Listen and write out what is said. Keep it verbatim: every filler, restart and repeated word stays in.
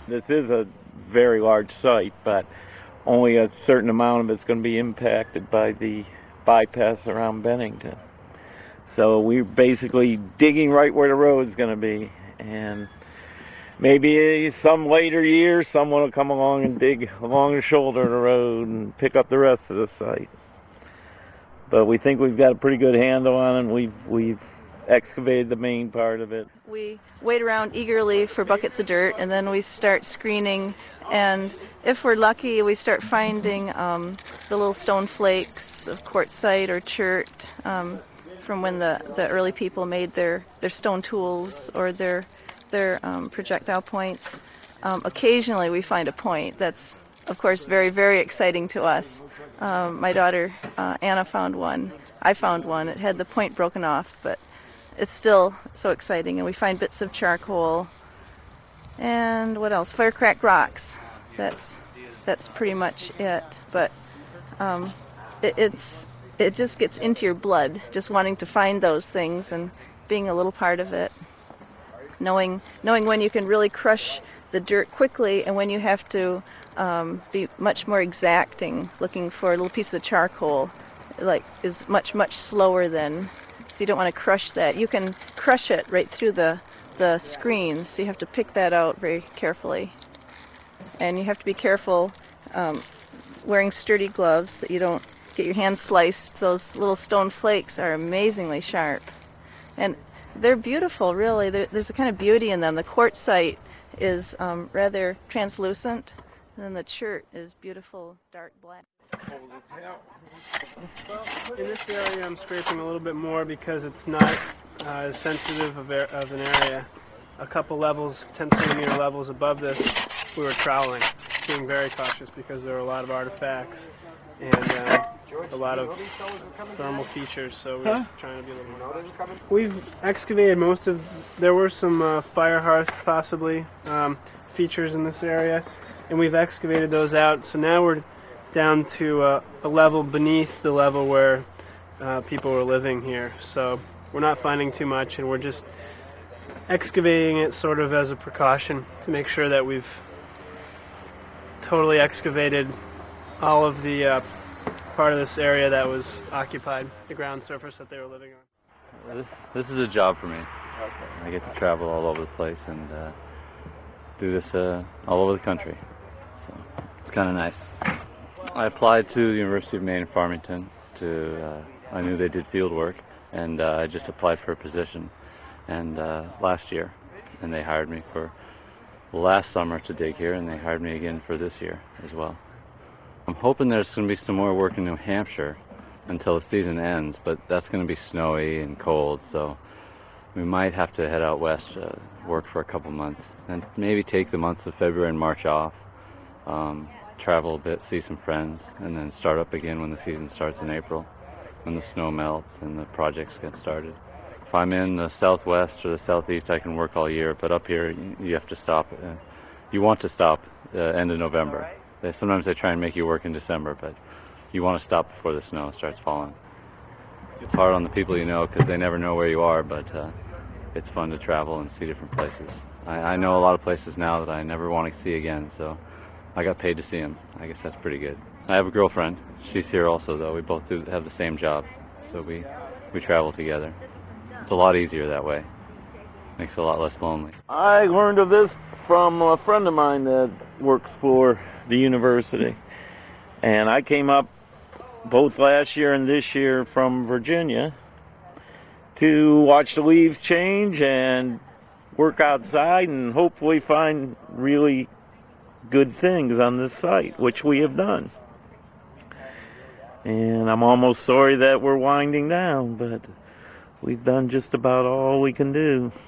This is a very large site, but only a certain amount of it's going to be impacted by the bypass around Bennington. So we're basically digging right where the road's going to be, and maybe some later year someone will come along and dig along the shoulder of the road and pick up the rest of the site. But we think we've got a pretty good handle on it. We've we've excavated the main part of it. We wait around eagerly for buckets of dirt, and then we start screening, and if we're lucky we start finding um, the little stone flakes of quartzite or chert um, from when the, the early people made their, their stone tools or their, their um, projectile points. Um, occasionally we find a point. That's of course very, very exciting to us. Um, my daughter uh, Anna found one. I found one. It had the point broken off, but it's still so exciting. And we find bits of charcoal. And what else? Fire-cracked rocks. That's that's pretty much it. But um, it, it's it just gets into your blood, just wanting to find those things and being a little part of it. Knowing knowing when you can really crush the dirt quickly and when you have to um, be much more exacting, looking for a little piece of charcoal, like is much much slower than. So you don't want to crush that. You can crush it right through the the screen, so you have to pick that out very carefully. And you have to be careful um, wearing sturdy gloves that you don't get your hands sliced. Those little stone flakes are amazingly sharp. And they're beautiful, really. There's a kind of beauty in them. The quartzite is um, rather translucent, and then the chert is beautiful dark black. In this area I'm scraping a little bit more because it's not uh, as sensitive of, of an area. A couple levels, ten centimeter levels above this, we were troweling, being very cautious because there were a lot of artifacts and uh, a lot of thermal features, so we were trying to be a little more cautious. We've excavated most of, there were some uh, fire hearth possibly um, features in this area, and we've excavated those out, so now we're down to uh, a level beneath the level where uh, people were living here. So we're not finding too much, and we're just excavating it sort of as a precaution to make sure that we've totally excavated all of the uh, part of this area that was occupied, the ground surface that they were living on. This, this is a job for me. I get to travel all over the place and uh, do this uh, all over the country. So it's kind of nice. I applied to the University of Maine in Farmington. To uh, I knew they did field work, and uh, I just applied for a position. And uh, last year, and they hired me for last summer to dig here, and they hired me again for this year as well. I'm hoping there's going to be some more work in New Hampshire until the season ends, but that's going to be snowy and cold, so we might have to head out west, uh, work for a couple months, and maybe take the months of February and March off. Um, travel a bit, see some friends, and then start up again when the season starts in April, when the snow melts and the projects get started. If I'm in the southwest or the southeast, I can work all year, but up here you have to stop. Uh, you want to stop uh, end of November. They, sometimes they try and make you work in December, but you want to stop before the snow starts falling. It's hard on the people you know because they never know where you are, but uh, it's fun to travel and see different places. I, I know a lot of places now that I never want to see again, so I got paid to see them. I guess that's pretty good. I have a girlfriend. She's here also, though. We both do have the same job, so we we travel together. It's a lot easier that way. Makes it a lot less lonely. I learned of this from a friend of mine that works for the university. And I came up both last year and this year from Virginia to watch the leaves change and work outside and hopefully find really good things on this site, which we have done. And I'm almost sorry that we're winding down, but we've done just about all we can do.